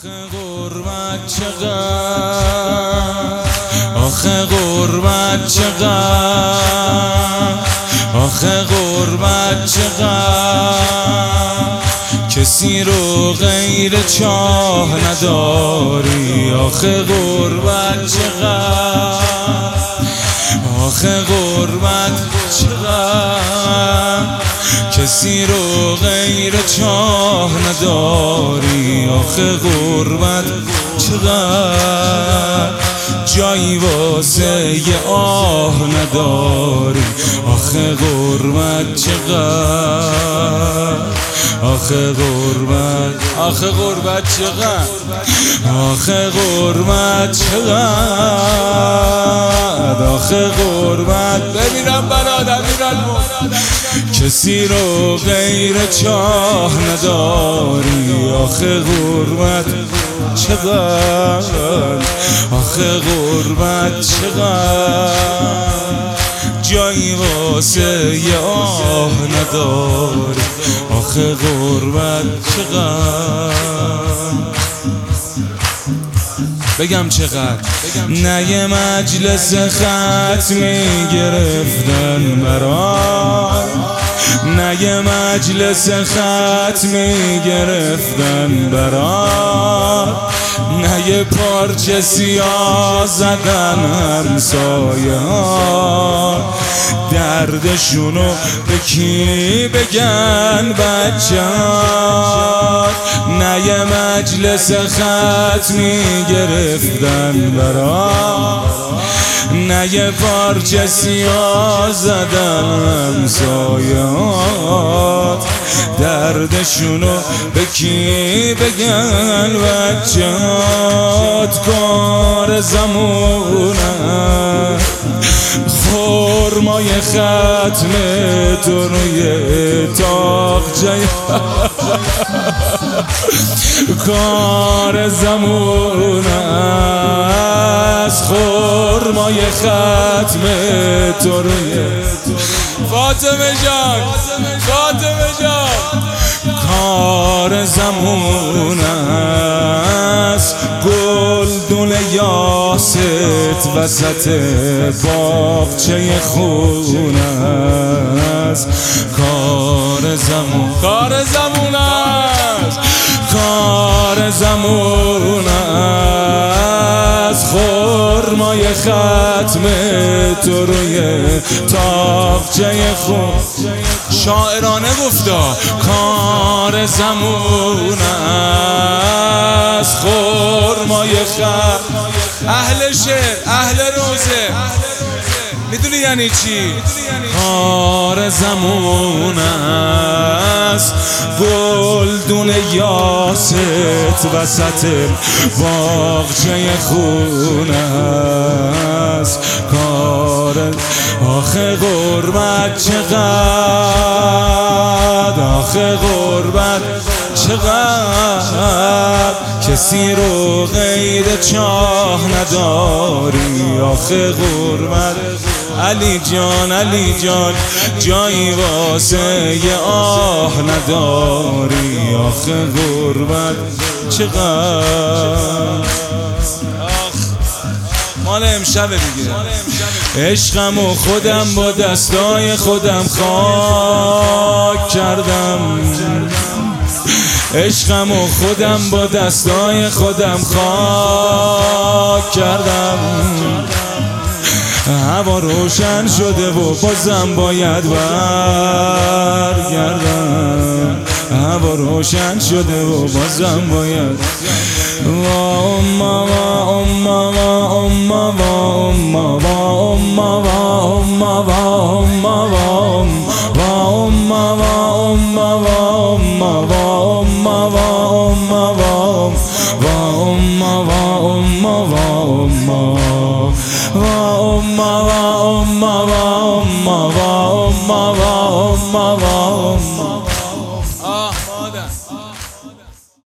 آخه غربت چقدر، آخه غربت چقدر، آخه غربت چقدر، کسی رو غیر چاه نداری. آخه غربت چقدر، آخه غربت چقدر، کسی رو غیر چاه نداری. آخه غربت چقدر، جایی واسه یه آه نداری. آخه غربت چقدر، آخه غربت، آخه غربت چقدر، آخه غربت چقدر، آخه غربت. ببینم برادر میرن کسی رو غیر چاه نداری. آخه غربت چقدر، آخه غربت چقدر، جایی واسه یه آه نداری. آخه غربت چقدر، بگم چقدر. نه یه مجلس ختمی گرفتن برات، نه یه مجلس ختمی گرفتن برات، نه یه پارچه سیاه زدن همسایه ها، دردشونو به کی بگن بچه ها. نه یه مجلس ختمی گرفتن برات، نه یه پارچه سیاه زدن همسایات، دردشونو به کی بگن بچه‌هات. کار زمونه خرمای ختم تو روی تاقچه، کار زمونه از خرمای ختم تو روی فاطمه جان، فاطمه جان. کار زمونه است گلدون یاست وسط باغچه خونه است. کار زمون، کار زمونه است، کار زمونه است خرمای ختم تو روی تاقچه خون. شاعرانه گفتا کار زمونه است خرمای ختم. اهل شعر، اهل روزه میدونی یعنی چی؟ کار زمونه است گلدون یاست وسط باغچه خونه است. کار آخه غربت چقدر، آخه غربت چقدر، کسی رو غیر چاه نداری. آخه غربت علی جان، علی جان، جایی واسه یه آه نداری. آخه غربت چقدر، مال امشبه دیگه. عشقم و خودم با دستای خودم خاک کردم، عشقم و خودم با دستای خودم خاک کردم. هوا روشن شده و بازم باید برگردم، هوا روشن شده و بازم باید. اما و اما و اما و اما و اما و اما و اما و اما و اما و اما و اما و اما و اما و اما و اما و اما